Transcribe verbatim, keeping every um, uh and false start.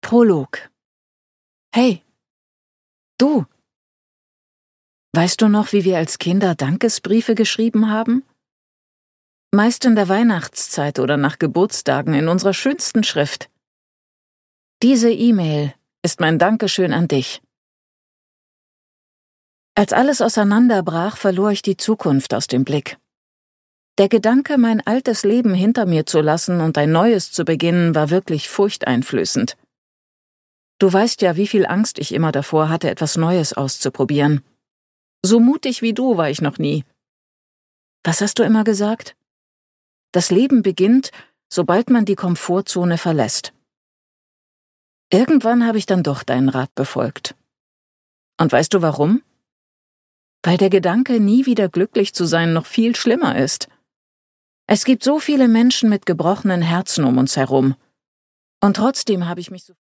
Prolog. Hey, du! Weißt du noch, wie wir als Kinder Dankesbriefe geschrieben haben? Meist in der Weihnachtszeit oder nach Geburtstagen in unserer schönsten Schrift. Diese E-Mail ist mein Dankeschön an dich. Als alles auseinanderbrach, verlor ich die Zukunft aus dem Blick. Der Gedanke, mein altes Leben hinter mir zu lassen und ein neues zu beginnen, war wirklich furchteinflößend. Du weißt ja, wie viel Angst ich immer davor hatte, etwas Neues auszuprobieren. So mutig wie du war ich noch nie. Was hast du immer gesagt? Das Leben beginnt, sobald man die Komfortzone verlässt. Irgendwann habe ich dann doch deinen Rat befolgt. Und weißt du warum? Weil der Gedanke, nie wieder glücklich zu sein, noch viel schlimmer ist. Es gibt so viele Menschen mit gebrochenen Herzen um uns herum. Und trotzdem habe ich mich so